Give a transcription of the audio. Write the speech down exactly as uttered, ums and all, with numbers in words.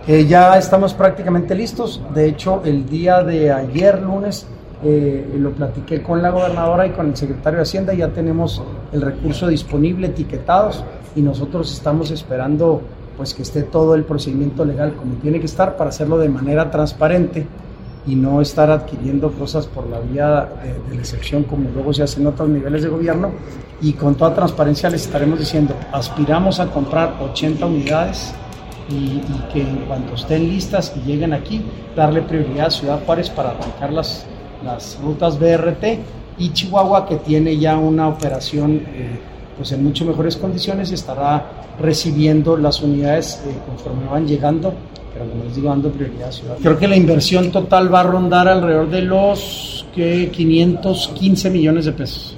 Eh, ya estamos prácticamente listos. De hecho, el día de ayer, lunes, eh, lo platiqué con la gobernadora y con el secretario de Hacienda. Ya tenemos el recurso disponible, etiquetados, y nosotros estamos esperando pues que esté todo el procedimiento legal como tiene que estar para hacerlo de manera transparente y no estar adquiriendo cosas por la vía de, de la excepción como luego se hace en otros niveles de gobierno. Y con toda transparencia les estaremos diciendo, aspiramos a comprar ochenta unidades y, y que en cuanto estén listas y lleguen aquí, darle prioridad a Ciudad Juárez para arrancar las, las rutas B R T, y Chihuahua, que tiene ya una operación eh, pues en mucho mejores condiciones, estará recibiendo las unidades eh, conforme van llegando, pero como les digo, dando prioridad a Ciudad. Creo que la inversión total va a rondar alrededor de los que quinientos quince millones de pesos.